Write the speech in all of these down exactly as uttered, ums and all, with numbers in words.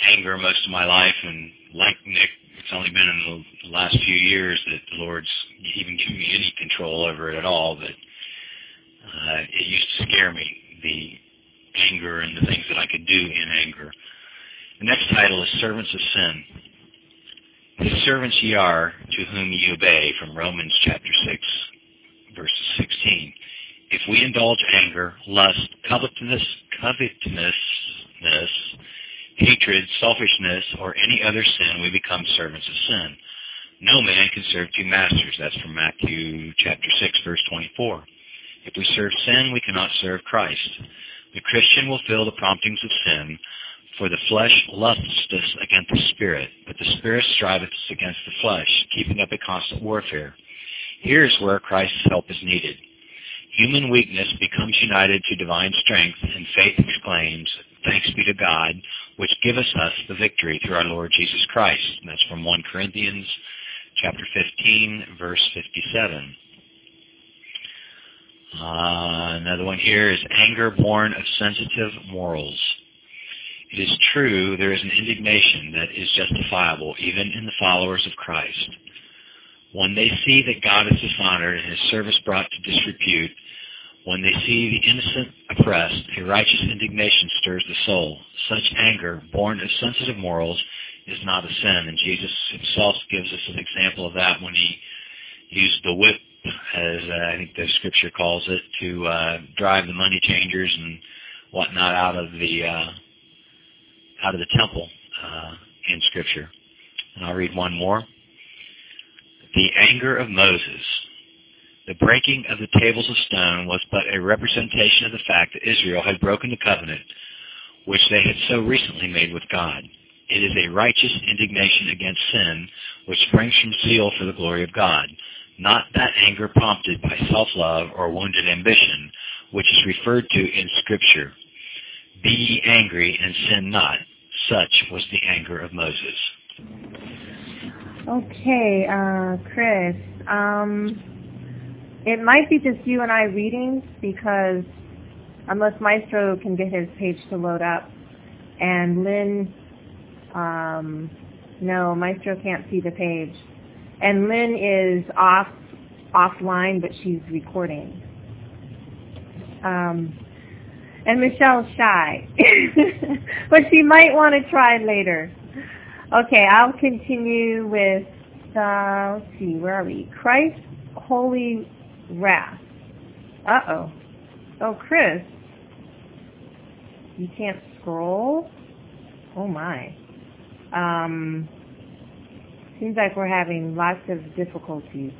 anger most of my life, and like Nick, it's only been in the last few years that the Lord's even given me any control over it at all, but uh, it used to scare me, the anger and the things that I could do in anger. The next title is Servants of Sin. His servants ye are, to whom ye obey, from Romans chapter six, verses sixteen. If we indulge anger, lust, covetousness, covetousness, hatred, selfishness, or any other sin, we become servants of sin. No man can serve two masters. That's from Matthew chapter six, verse twenty-four. If we serve sin, we cannot serve Christ. The Christian will feel the promptings of sin, for the flesh lusteth against the spirit, but the spirit striveth against the flesh, keeping up a constant warfare. Here is where Christ's help is needed. Human weakness becomes united to divine strength, and faith exclaims, "Thanks be to God, which giveth us the victory through our Lord Jesus Christ." And that's from First Corinthians chapter fifteen, verse fifty-seven. Uh, another one here is anger born of sensitive morals. It is true there is an indignation that is justifiable even in the followers of Christ. When they see that God is dishonored and his service brought to disrepute, when they see the innocent oppressed, a righteous indignation stirs the soul. Such anger, born of sensitive morals, is not a sin, and Jesus himself gives us an example of that when he used the whip, as uh, I think the scripture calls it, to uh, drive the money changers and whatnot out of the uh, out of the temple uh, in scripture. And I'll read one more. The anger of Moses. The breaking of the tables of stone was but a representation of the fact that Israel had broken the covenant which they had so recently made with God. It is a righteous indignation against sin which springs from zeal for the glory of God, not that anger prompted by self-love or wounded ambition, which is referred to in Scripture. Be ye angry and sin not. Such was the anger of Moses. Okay, uh, Chris, um, it might be just you and I reading, because unless Maestro can get his page to load up, and Lynn, um, no, Maestro can't see the page, and Lynn is off, offline, but she's recording. Um, and Michelle's shy, but she might want to try later. Okay, I'll continue with, uh, let's see, where are we? Christ's holy wrath. Uh-oh. Oh, Chris, you can't scroll? Oh, my. Um, seems like we're having lots of difficulties.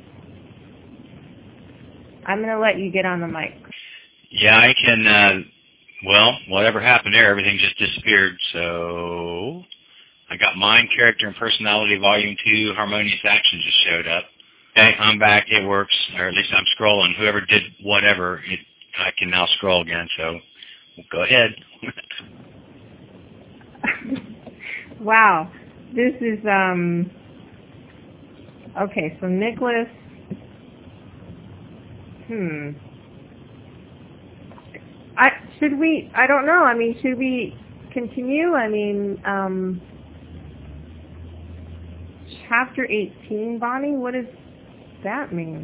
I'm going to let you get on the mic. Yeah, I can, uh, well, whatever happened there, everything just disappeared, so I got Mind, Character, and Personality, Volume two, Harmonious Action just showed up. Okay, I'm back. It works, or at least I'm scrolling. Whoever did whatever, it, I can now scroll again, so go ahead. Wow. This is, um, okay, so Nicholas, hmm. I, should we, I don't know, I mean, should we continue? I mean, um, chapter eighteen, Bonnie, what does that mean?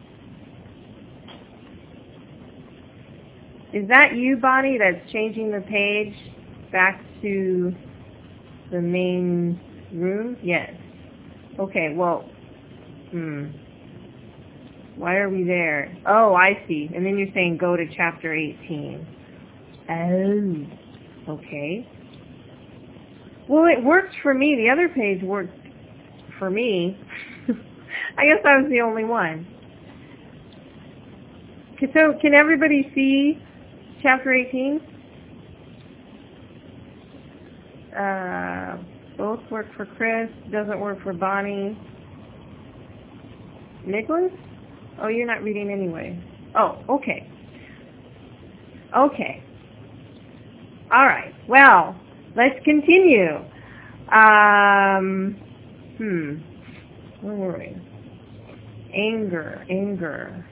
Is that you, Bonnie, that's changing the page back to the main room? Yes. Okay, well, hmm. Why are we there? Oh, I see. And then you're saying go to chapter eighteen. Oh, okay. Well, it worked for me. The other page worked for me. I guess I was the only one. So can everybody see chapter eighteen? Uh, both work for Chris. Doesn't work for Bonnie. Nicholas? Oh, you're not reading anyway. Oh, okay. Okay. All right. Well, let's continue. Um, hmm. Where were we? Anger, anger.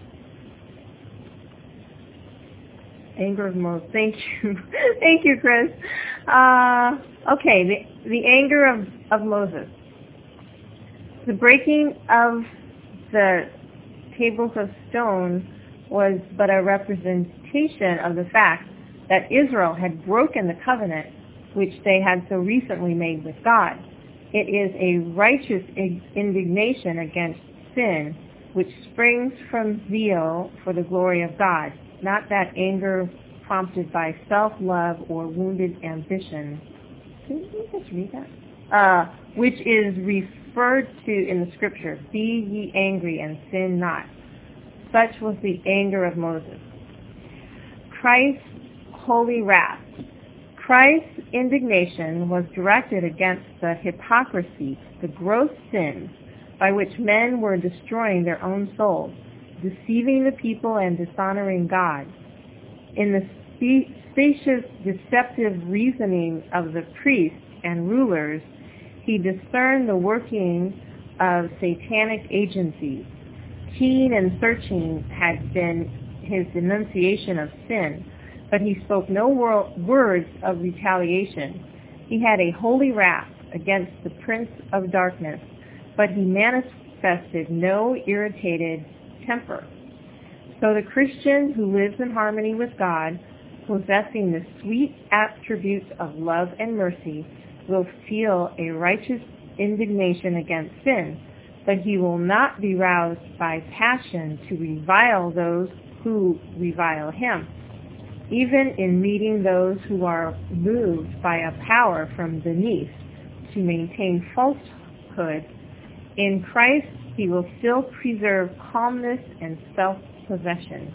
Anger of most. Thank you. Thank you, Chris. Uh, okay, the, the anger of, of Moses. The breaking of the tables of stone was but a representation of the fact that Israel had broken the covenant which they had so recently made with God. It is a righteous indignation against sin which springs from zeal for the glory of God, not that anger prompted by self-love or wounded ambition. Can you just read that? Uh, which is referred to in the scripture, be ye angry and sin not. Such was the anger of Moses. Christ's holy wrath. Christ's indignation was directed against the hypocrisy, the gross sins by which men were destroying their own souls, deceiving the people and dishonoring God. In the spe- spacious, deceptive reasoning of the priests and rulers, he discerned the working of satanic agencies. Keen and searching had been his denunciation of sin, but he spoke no wor- words of retaliation. He had a holy wrath against the prince of darkness, but he manifested no irritated temper. So the Christian who lives in harmony with God, possessing the sweet attributes of love and mercy, will feel a righteous indignation against sin, but he will not be roused by passion to revile those who revile him. Even in meeting those who are moved by a power from beneath to maintain falsehood, in Christ he will still preserve calmness and self-possession.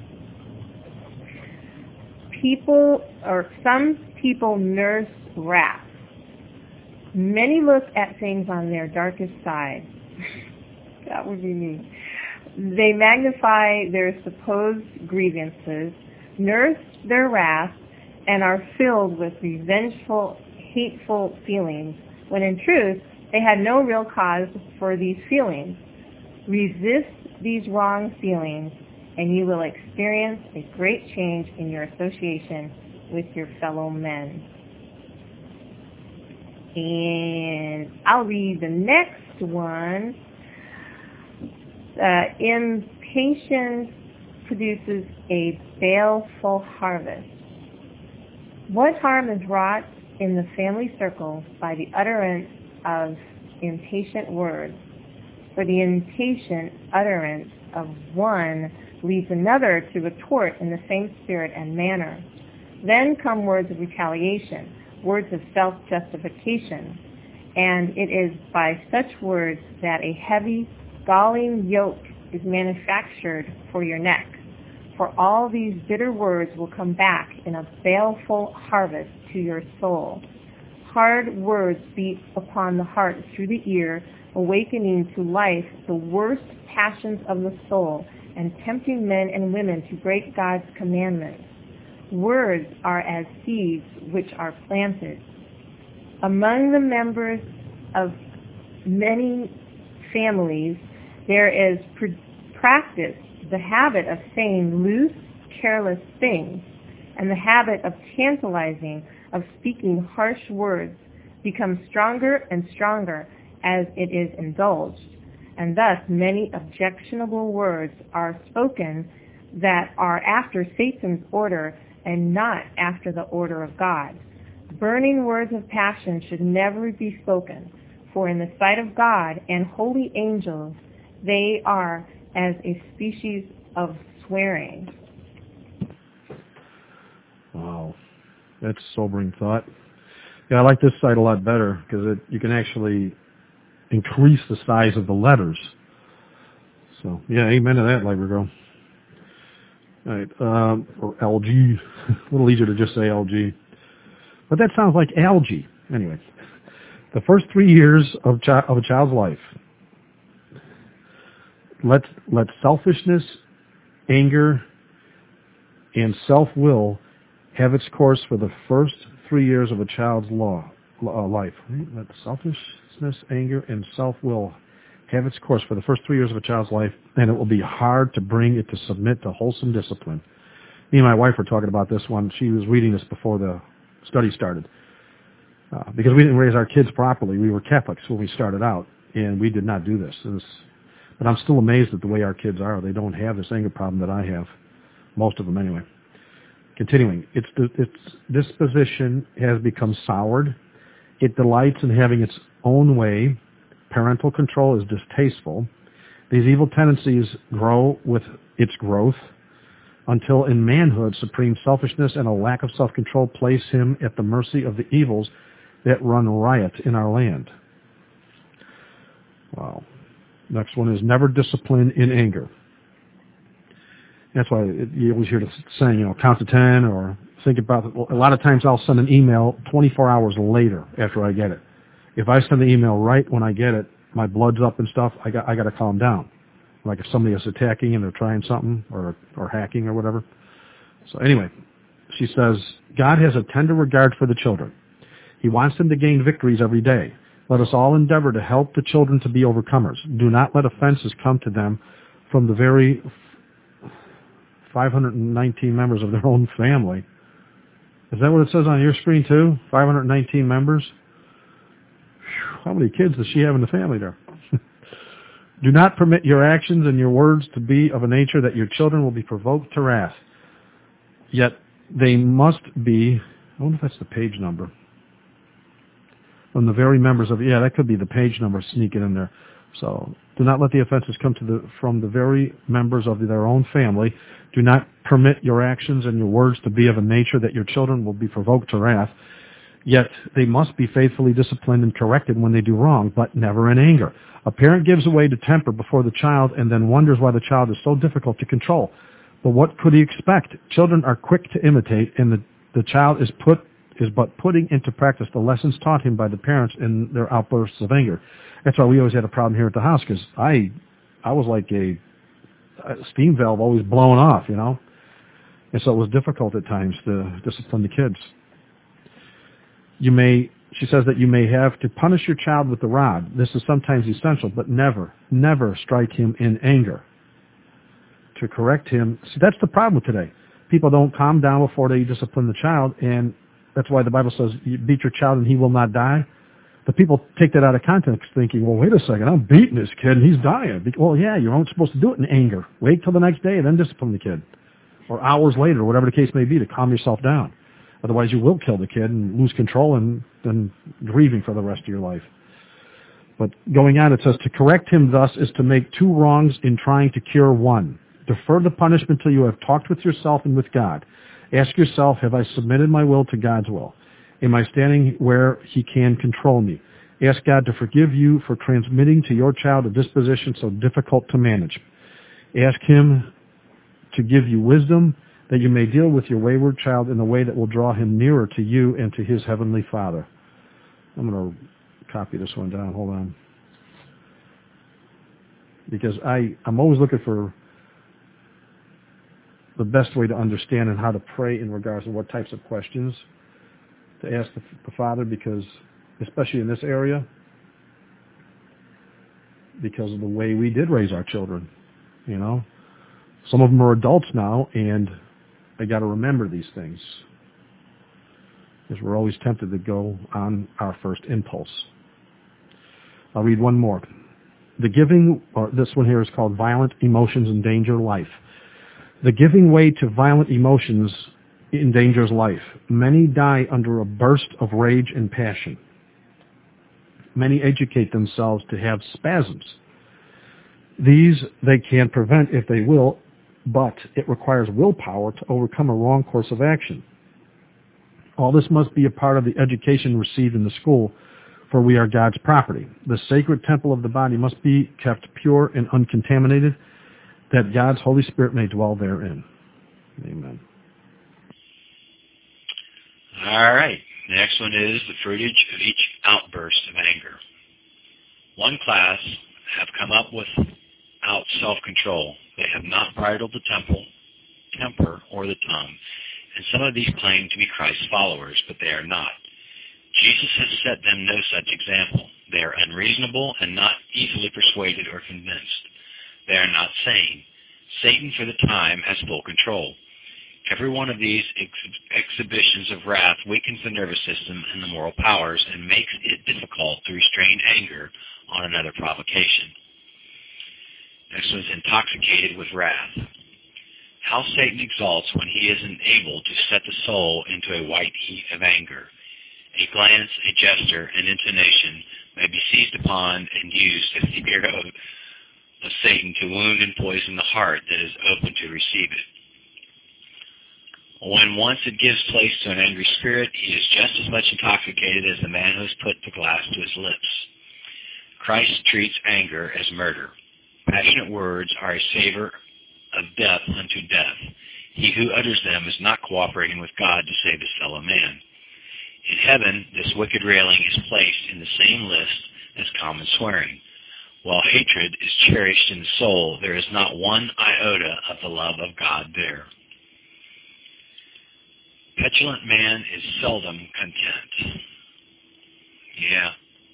People, or some people nurse wrath. Many look at things on their darkest side. That would be me. They magnify their supposed grievances, nurse their wrath, and are filled with revengeful, hateful feelings, when in truth they had no real cause for these feelings. Resist these wrong feelings, and you will experience a great change in your association with your fellow men. And I'll read the next one. Uh, impatience produces a baleful harvest. What harm is wrought in the family circle by the utterance of impatient words? For the impatient utterance of one leads another to retort in the same spirit and manner. Then come words of retaliation, words of self-justification, and it is by such words that a heavy, galling yoke is manufactured for your neck. For all these bitter words will come back in a baleful harvest to your soul. Hard words beat upon the heart through the ear, awakening to life the worst passions of the soul and tempting men and women to break God's commandments. Words are as seeds which are planted. Among the members of many families, there is pr- practiced the habit of saying loose, careless things, and the habit of tantalizing, of speaking harsh words, becomes stronger and stronger as it is indulged, and thus many objectionable words are spoken that are after Satan's order and not after the order of God. Burning words of passion should never be spoken, for in the sight of God and holy angels, they are as a species of swearing. Wow, that's a sobering thought. Yeah, I like this site a lot better because you can actually increase the size of the letters. So, yeah, amen to that, Library Girl. All right, um, or L G. A little easier to just say L G. But that sounds like algae. Anyway, the first three years of, chi- of a child's life. Let, let selfishness, anger, and self-will have its course for the first three years of a child's law, uh, life. Let selfishness, anger, and self-will have its course for the first three years of a child's life, and it will be hard to bring it to submit to wholesome discipline. Me and my wife were talking about this one. She was reading this before the study started. Uh, because we didn't raise our kids properly. We were Catholics when we started out, and we did not do this. This but I'm still amazed at the way our kids are. They don't have this anger problem that I have. Most of them, anyway. Continuing, its, its disposition has become soured. It delights in having its own way. Parental control is distasteful. These evil tendencies grow with its growth until in manhood, supreme selfishness and a lack of self-control place him at the mercy of the evils that run riot in our land. Wow. Next one is never discipline in anger. That's why it, you always hear the saying, you know, count to ten or think about it. A lot of times I'll send an email twenty-four hours later after I get it. If I send the email right when I get it, my blood's up and stuff, I got I got to calm down. Like if somebody is attacking and they're trying something or or hacking or whatever. So anyway, she says, God has a tender regard for the children. He wants them to gain victories every day. Let us all endeavor to help the children to be overcomers. Do not let offenses come to them from the very five hundred nineteen members of their own family. Is that what it says on your screen too? five hundred nineteen members? Whew, how many kids does she have in the family there? Do not permit your actions and your words to be of a nature that your children will be provoked to wrath. Yet they must be, I wonder if that's the page number. From the very members of, yeah, that could be the page number sneaking in there. So, do not let the offenses come to the from the very members of their own family. Do not permit your actions and your words to be of a nature that your children will be provoked to wrath. Yet they must be faithfully disciplined and corrected when they do wrong, but never in anger. A parent gives away to temper before the child and then wonders why the child is so difficult to control. But what could he expect? Children are quick to imitate, and the, the child is put is but putting into practice the lessons taught him by the parents in their outbursts of anger. That's why we always had a problem here at the house, because I, I was like a, a steam valve always blowing off, you know. And so it was difficult at times to discipline the kids. You may, she says that you may have to punish your child with the rod. This is sometimes essential, but never, never strike him in anger. To correct him, see, that's the problem today. People don't calm down before they discipline the child, and that's why the Bible says, you beat your child and he will not die. But people take that out of context thinking, well, wait a second, I'm beating this kid and he's dying. Well, yeah, you're not supposed to do it in anger. Wait till the next day and then discipline the kid. Or hours later, or whatever the case may be, to calm yourself down. Otherwise, you will kill the kid and lose control and then grieving for the rest of your life. But going on, it says, to correct him thus is to make two wrongs in trying to cure one. Defer the punishment till you have talked with yourself and with God. Ask yourself, have I submitted my will to God's will? Am I standing where he can control me? Ask God to forgive you for transmitting to your child a disposition so difficult to manage. Ask him to give you wisdom that you may deal with your wayward child in a way that will draw him nearer to you and to his heavenly Father. I'm going to copy this one down. Hold on. Because I, I'm always looking for the best way to understand and how to pray in regards to what types of questions to ask the, the Father, because especially in this area, because of the way we did raise our children, you know. Some of them are adults now, and I got to remember these things, because we're always tempted to go on our first impulse. I'll read one more. The giving, or this one here is called Violent Emotions Endanger Life. The giving way to violent emotions endangers life. Many die under a burst of rage and passion. Many educate themselves to have spasms. These they can prevent if they will, but it requires willpower to overcome a wrong course of action. All this must be a part of the education received in the school, for we are God's property. The sacred temple of the body must be kept pure and uncontaminated, that God's Holy Spirit may dwell therein. Amen. All right. The next one is the fruitage of each outburst of anger. One class have come up without self-control. They have not bridled the temple, temper, or the tongue. And some of these claim to be Christ's followers, but they are not. Jesus has set them no such example. They are unreasonable and not easily persuaded or convinced. They are not sane. Satan, for the time, has full control. Every one of these ex- exhibitions of wrath weakens the nervous system and the moral powers and makes it difficult to restrain anger on another provocation. Next one is intoxicated with wrath. How Satan exalts when he isn't able to set the soul into a white heat of anger. A glance, a gesture, an intonation may be seized upon and used as the arrow of Satan to wound and poison the heart that is open to receive it. When once it gives place to an angry spirit, he is just as much intoxicated as the man who has put the glass to his lips. Christ treats anger as murder. Passionate words are a savor of death unto death. He who utters them is not cooperating with God to save his fellow man. In heaven, this wicked railing is placed in the same list as common swearing. While hatred is cherished in the soul, there is not one iota of the love of God there. Petulant man is seldom content. Yeah.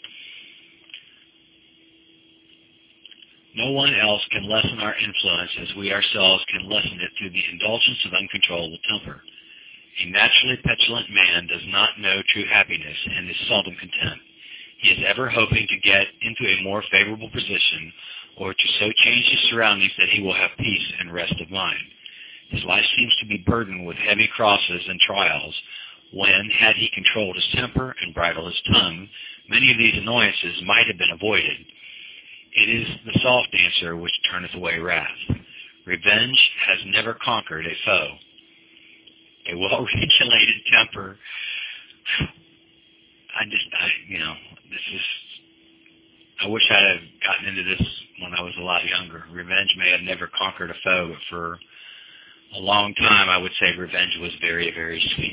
No one else can lessen our influence as we ourselves can lessen it through the indulgence of uncontrollable temper. A naturally petulant man does not know true happiness and is seldom content. He is ever hoping to get into a more favorable position or to so change his surroundings that he will have peace and rest of mind. His life seems to be burdened with heavy crosses and trials when, had he controlled his temper and bridled his tongue, many of these annoyances might have been avoided. It is the soft answer which turneth away wrath. Revenge has never conquered a foe. A well-regulated temper. I just, I, you know, this is, I wish I'd have gotten into this when I was a lot younger. Revenge may have never conquered a foe, but for a long time I would say revenge was very, very sweet.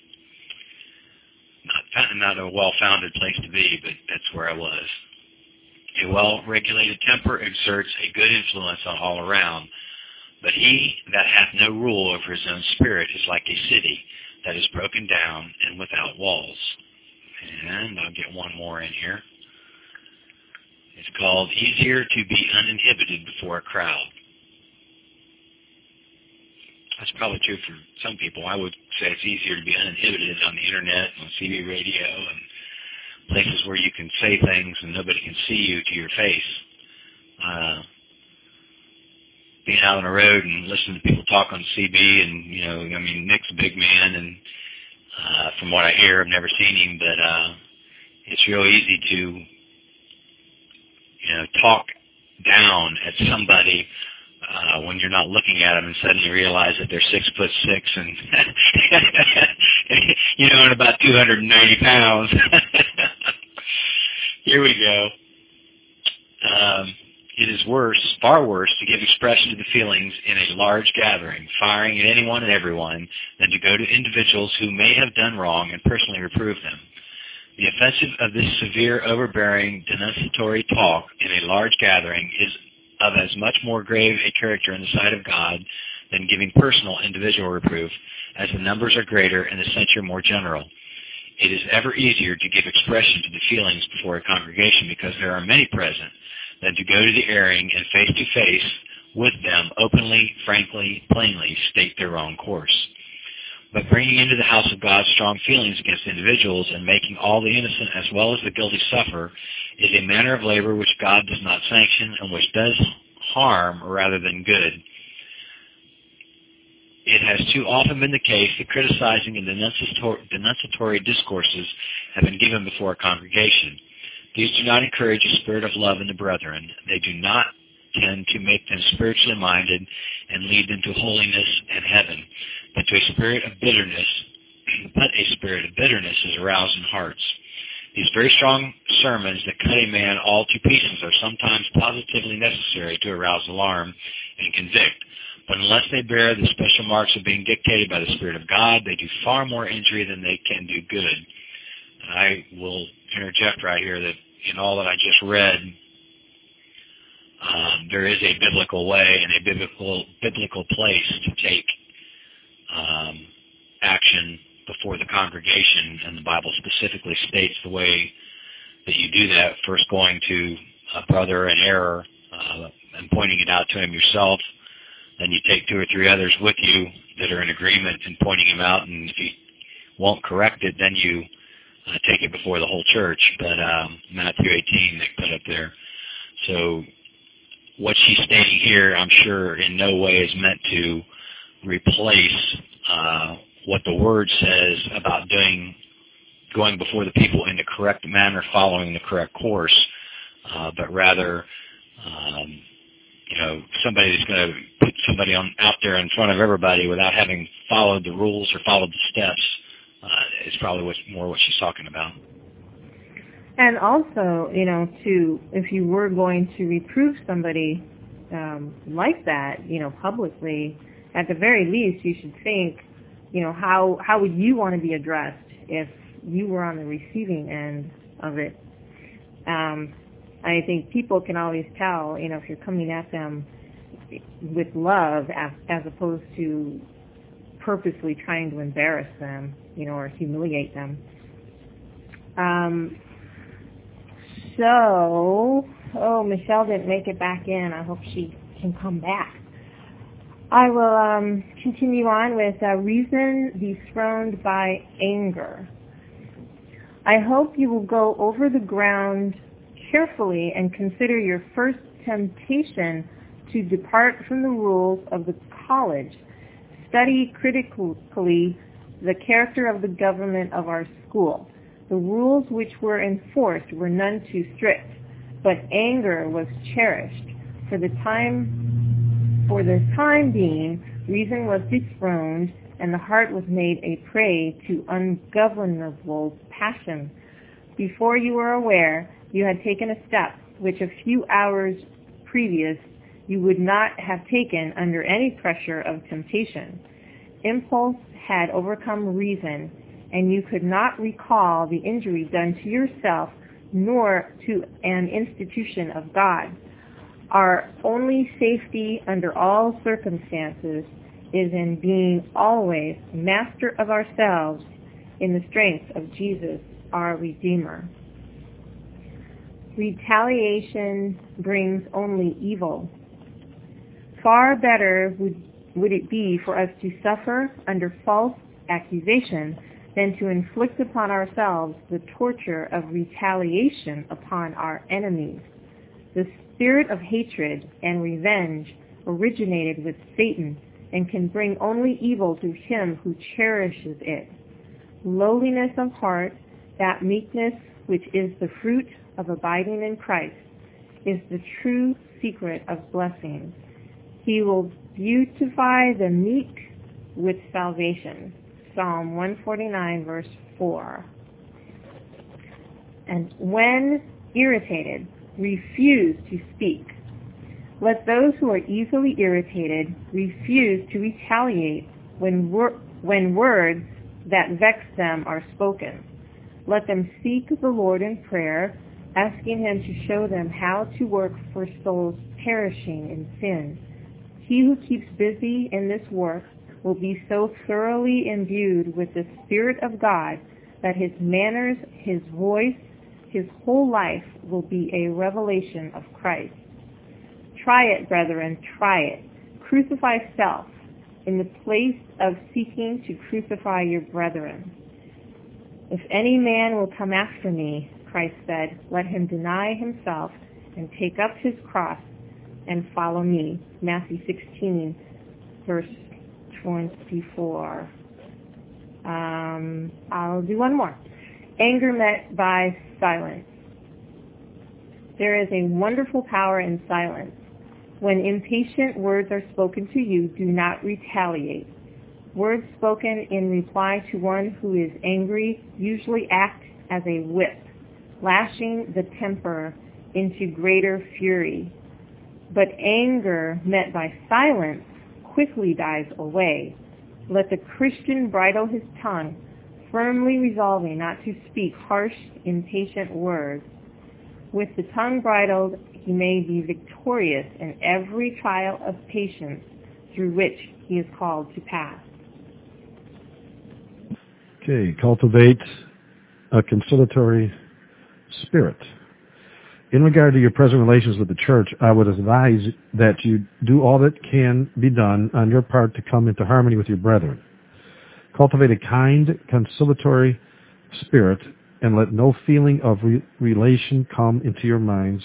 Not, not a well-founded place to be, but that's where I was. A well-regulated temper exerts a good influence on all around, but he that hath no rule over his own spirit is like a city that is broken down and without walls. And I'll get one more in here. It's called Easier to be Uninhibited Before a Crowd. That's probably true for some people. I would say it's easier to be uninhibited on the internet, on C B radio, and places where you can say things and nobody can see you to your face. Uh, being out on the road and listening to people talk on C B, and, you know, I mean, Nick's a big man, and uh, from what I hear, I've never seen him, but uh, it's real easy to, you know, talk down at somebody uh, when you're not looking at them and suddenly realize that they're six foot six and, you know, and about two hundred ninety pounds. Here we go. Um, it is worse, far worse, to give expression to the feelings in a large gathering, firing at anyone and everyone, than to go to individuals who may have done wrong and personally reprove them. The offensive of this severe, overbearing, denunciatory talk in a large gathering is of as much more grave a character in the sight of God than giving personal individual reproof, as the numbers are greater and the censure more general. It is ever easier to give expression to the feelings before a congregation because there are many present than to go to the airing and face-to-face with them openly, frankly, plainly state their own course. But bringing into the house of God strong feelings against individuals and making all the innocent as well as the guilty suffer is a manner of labor which God does not sanction and which does harm rather than good. It has too often been the case that criticizing and denunciatory discourses have been given before a congregation. These do not encourage a spirit of love in the brethren. They do not tend to make them spiritually minded and lead them to holiness and heaven, but to a spirit of bitterness. But a spirit of bitterness is aroused in hearts. These very strong sermons that cut a man all to pieces are sometimes positively necessary to arouse alarm and convict. But unless they bear the special marks of being dictated by the Spirit of God, they do far more injury than they can do good. And I will interject right here that in all that I just read, um, there is a biblical way and a biblical biblical place to take um, action before the congregation, and the Bible specifically states the way that you do that, first going to a brother in error uh, and pointing it out to him yourself. Then you take two or three others with you that are in agreement in pointing him out, and if he won't correct it, then you uh, take it before the whole church. But um, Matthew eighteen, they put up there. So what she's stating here, I'm sure in no way is meant to replace uh, what the Word says about doing, going before the people in the correct manner, following the correct course, uh, but rather, um, you know, somebody that's going to put somebody on out there in front of everybody without having followed the rules or followed the steps uh, is probably what's more what she's talking about. And also, you know, to if you were going to reprove somebody um, like that, you know, publicly, at the very least, you should think, you know, how how would you want to be addressed if you were on the receiving end of it? Um, I think people can always tell, you know, if you're coming at them with love as, as opposed to purposely trying to embarrass them, you know, or humiliate them. Um, so, oh, Michelle didn't make it back in. I hope she can come back. I will um, continue on with uh, reason dethroned by anger. I hope you will go over the ground carefully and consider your first temptation to depart from the rules of the college. Study critically the character of the government of our school. The rules which were enforced were none too strict, but anger was cherished. For the time, for the time being, reason was dethroned, and the heart was made a prey to ungovernable passion. Before you were aware, you had taken a step which a few hours previous you would not have taken under any pressure of temptation. Impulse had overcome reason, and you could not recall the injury done to yourself nor to an institution of God. Our only safety under all circumstances is in being always master of ourselves in the strength of Jesus, our Redeemer. Retaliation brings only evil. Far better would, would it be for us to suffer under false accusation than to inflict upon ourselves the torture of retaliation upon our enemies. The spirit of hatred and revenge originated with Satan and can bring only evil to him who cherishes it. Lowliness of heart, that meekness which is the fruit of abiding in Christ, is the true secret of blessing. He will beautify the meek with salvation. Psalm one forty-nine, verse four. And when irritated, refuse to speak. Let those who are easily irritated refuse to retaliate when, wor- when words that vex them are spoken. Let them seek the Lord in prayer, asking him to show them how to work for souls perishing in sin. He who keeps busy in this work will be so thoroughly imbued with the Spirit of God that his manners, his voice, his whole life will be a revelation of Christ. Try it, brethren, try it. Crucify self in the place of seeking to crucify your brethren. If any man will come after me, Christ said, let him deny himself and take up his cross and follow me. Matthew sixteen, verse twenty-four. Um, I'll do one more. Anger met by silence. There is a wonderful power in silence. When impatient words are spoken to you, do not retaliate. Words spoken in reply to one who is angry usually act as a whip, lashing the temper into greater fury. But anger met by silence quickly dies away. Let the Christian bridle his tongue, firmly resolving not to speak harsh, impatient words. With the tongue bridled, he may be victorious in every trial of patience through which he is called to pass. Okay, cultivate a conciliatory spirit. In regard to your present relations with the church, I would advise that you do all that can be done on your part to come into harmony with your brethren. Cultivate a kind, conciliatory spirit, and let no feeling of re- relation come into your minds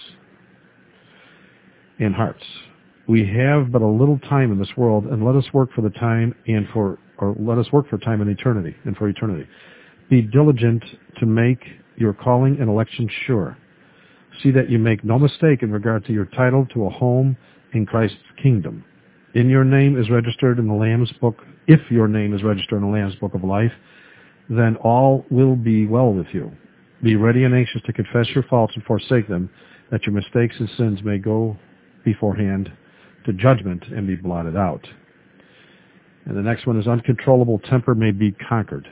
and hearts. We have but a little time in this world, and let us work for the time and for, or let us work for time in eternity and for eternity. Be diligent to make your calling and election sure. See that you make no mistake in regard to your title to a home in Christ's kingdom. In your name is registered in the Lamb's book. If your name is registered in the Lamb's book of life, then all will be well with you. Be ready and anxious to confess your faults and forsake them, that your mistakes and sins may go beforehand to judgment and be blotted out. And the next one is uncontrollable temper may be conquered.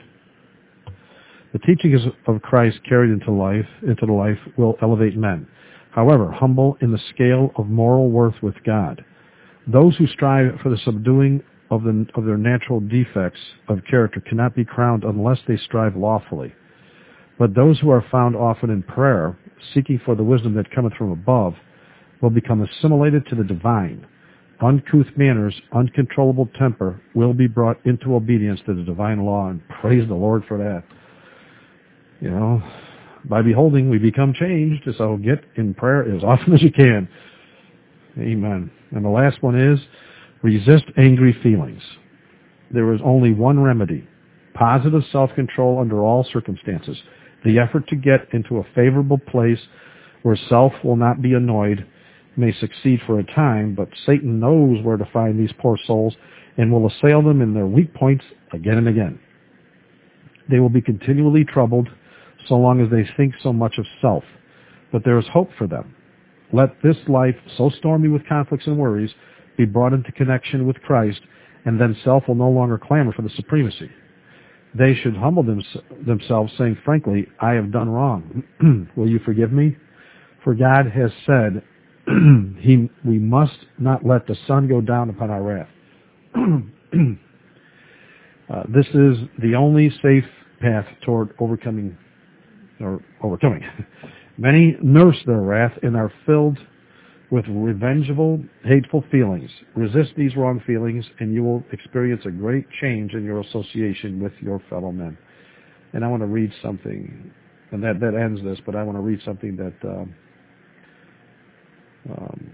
The teachings of Christ carried into life, into the life will elevate men. However, humble in the scale of moral worth with God. Those who strive for the subduing of, the, of their natural defects of character cannot be crowned unless they strive lawfully. But those who are found often in prayer, seeking for the wisdom that cometh from above, will become assimilated to the divine. Uncouth manners, uncontrollable temper will be brought into obedience to the divine law, and praise the Lord for that. You know, by beholding, we become changed, so get in prayer as often as you can. Amen. And the last one is, resist angry feelings. There is only one remedy, positive self-control under all circumstances. The effort to get into a favorable place where self will not be annoyed may succeed for a time, but Satan knows where to find these poor souls and will assail them in their weak points again and again. They will be continually troubled so long as they think so much of self. But there is hope for them. Let this life, so stormy with conflicts and worries, be brought into connection with Christ, and then self will no longer clamor for the supremacy. They should humble them, themselves, saying frankly, I have done wrong. Will you forgive me? For God has said, he, we must not let the sun go down upon our wrath. uh, this is the only safe path toward overcoming or overcoming. Many nurse their wrath and are filled with revengeful, hateful feelings. Resist these wrong feelings, and you will experience a great change in your association with your fellow men. And I want to read something, and that, that ends this, but I want to read something that um, um,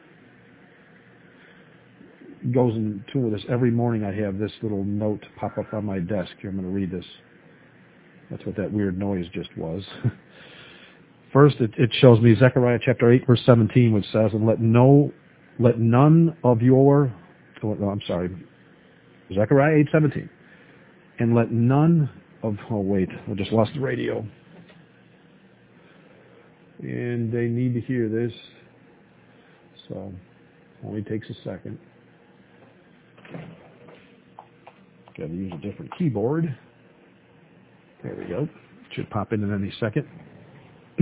goes in tune with this. Every morning I have this little note pop up on my desk. Here, I'm going to read this. That's what that weird noise just was. First, it, it shows me Zechariah chapter eight, verse seventeen, which says, "And let no, let none of your," oh, no, I'm sorry, Zechariah eight seventeen, "And let none of," oh wait, I just lost the radio, and they need to hear this, so only takes a second. Got to use a different keyboard. There we go. Should pop in in any second. I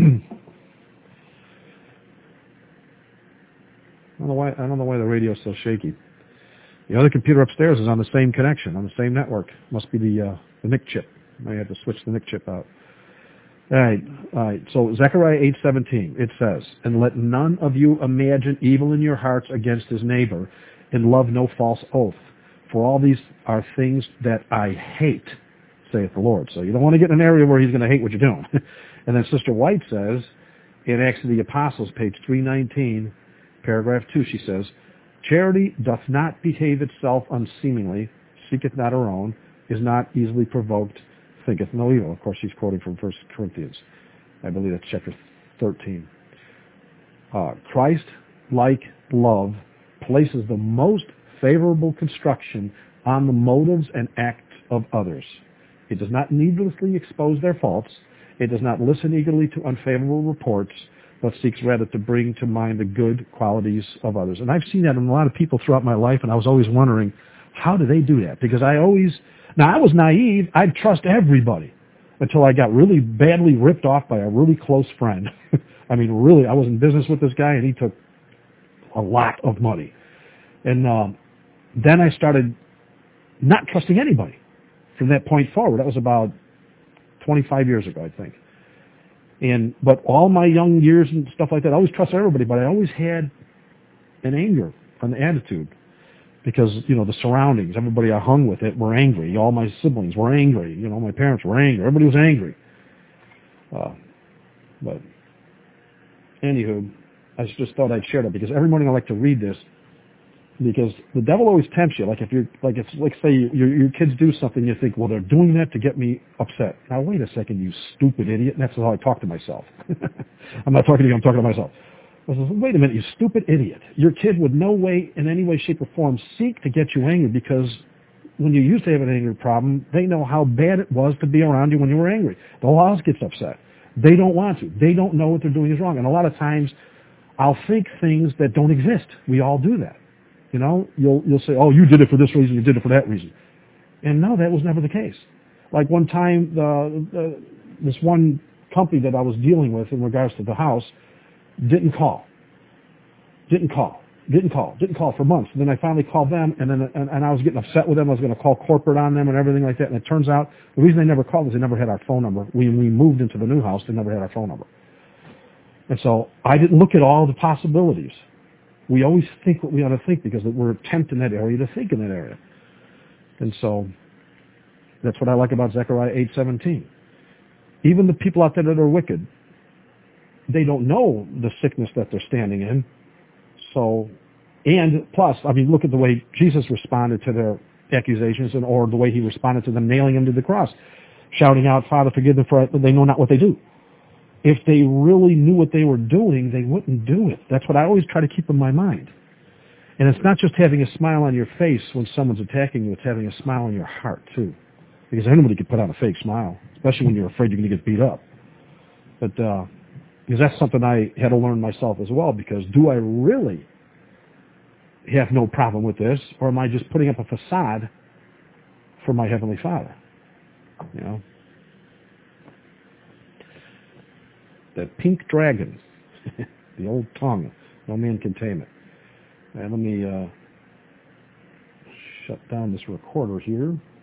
don't know why. I don't know why the radio's so shaky. The other computer upstairs is on the same connection, on the same network. Must be the uh, the N I C chip. I have to switch the N I C chip out. All right, all right. So Zechariah eight seventeen, it says, "And let none of you imagine evil in your hearts against his neighbor, and love no false oath. For all these are things that I hate, saith the Lord." So you don't want to get in an area where he's going to hate what you're doing. And then Sister White says, in Acts of the Apostles, page three nineteen, paragraph two, she says, "Charity doth not behave itself unseemingly, seeketh not her own, is not easily provoked, thinketh no evil." Of course, she's quoting from First Corinthians. I believe that's chapter thirteen. Uh, Christ-like love places the most favorable construction on the motives and acts of others. It does not needlessly expose their faults. It does not listen eagerly to unfavorable reports, but seeks rather to bring to mind the good qualities of others. And I've seen that in a lot of people throughout my life, and I was always wondering, how do they do that? Because I always, now I was naive. I'd trust everybody until I got really badly ripped off by a really close friend. I mean, really, I was in business with this guy, and he took a lot of money. And um, then I started not trusting anybody from that point forward. That was about twenty-five years ago, I think. And but all my young years and stuff like that, I always trusted everybody, but I always had an anger, an attitude, because you know the surroundings, everybody I hung with it were angry. All my siblings were angry. You know, my parents were angry. Everybody was angry. Uh, but anywho, I just thought I'd share that because every morning I like to read this. Because the devil always tempts you. Like if you're, like if, like say your, your kids do something, you think, well, they're doing that to get me upset. Now wait a second, you stupid idiot. And that's how I talk to myself. I'm not talking to you, I'm talking to myself. I says, wait a minute, you stupid idiot. Your kid would no way, in any way, shape, or form, seek to get you angry because when you used to have an anger problem, they know how bad it was to be around you when you were angry. The whole house gets upset. They don't want to. They don't know what they're doing is wrong. And a lot of times, I'll think things that don't exist. We all do that. You know, you'll you'll say, oh, you did it for this reason, you did it for that reason. And no, that was never the case. Like one time, the, the, this one company that I was dealing with in regards to the house didn't call. Didn't call. Didn't call. Didn't call for months. And then I finally called them, and then and, and I was getting upset with them. I was going to call corporate on them and everything like that. And it turns out the reason they never called is they never had our phone number. When we moved into the new house, they never had our phone number. And so I didn't look at all the possibilities. We always think what we ought to think because we're tempted in that area to think in that area. And so that's what I like about Zechariah eight seventeen. Even the people out there that are wicked, they don't know the sickness that they're standing in. So, and plus, I mean, look at the way Jesus responded to their accusations and or the way he responded to them nailing him to the cross, shouting out, Father, forgive them for they know not what they do. If they really knew what they were doing, they wouldn't do it. That's what I always try to keep in my mind. And it's not just having a smile on your face when someone's attacking you, it's having a smile on your heart, too. Because anybody could put on a fake smile, especially when you're afraid you're going to get beat up. But, uh, because that's something I had to learn myself as well, because do I really have no problem with this, or am I just putting up a facade for my Heavenly Father? You know? The pink dragon, the old tongue, no man can tame it. And let me uh, shut down this recorder here.